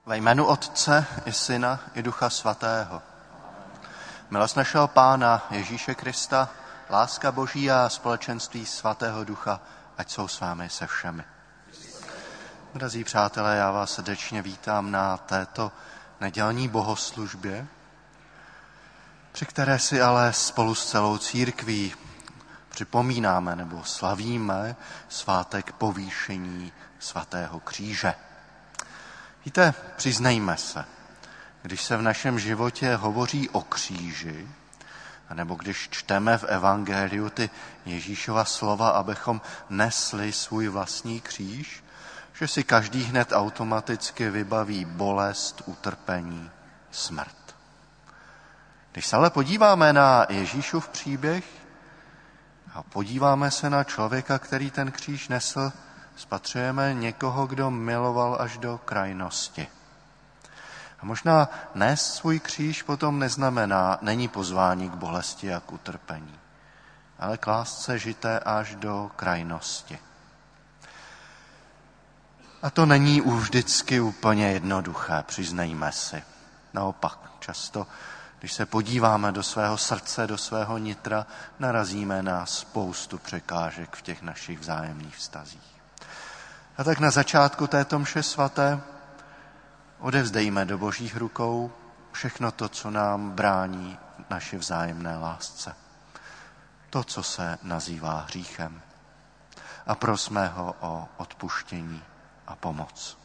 Ve jménu Otce i Syna i Ducha Svatého. Milost našeho Pána Ježíše Krista, láska Boží a společenství Svatého Ducha, ať jsou s vámi se všemi. Drazí přátelé, já vás srdečně vítám na této nedělní bohoslužbě, při které si ale spolu s celou církví připomínáme nebo slavíme svátek povýšení svatého kříže. Víte, přiznejme se, když se v našem životě hovoří o kříži, nebo když čteme v evangeliu ty Ježíšova slova, abychom nesli svůj vlastní kříž, že si každý hned automaticky vybaví bolest, utrpení, smrt. Když se ale podíváme na Ježíšův příběh a podíváme se na člověka, který ten kříž nesl, spatřujeme někoho, kdo miloval až do krajnosti. A možná nést svůj kříž potom není pozvání k bolesti a k utrpení, ale k lásce žité až do krajnosti. A to není už vždycky úplně jednoduché, přiznejme si. Naopak, často, když se podíváme do svého srdce, do svého nitra, narazíme na spoustu překážek v těch našich vzájemných vztazích. A tak na začátku této mše svaté odevzdejme do Božích rukou všechno to, co nám brání naše vzájemné lásce. To, co se nazývá hříchem. A prosme ho o odpuštění a pomoc.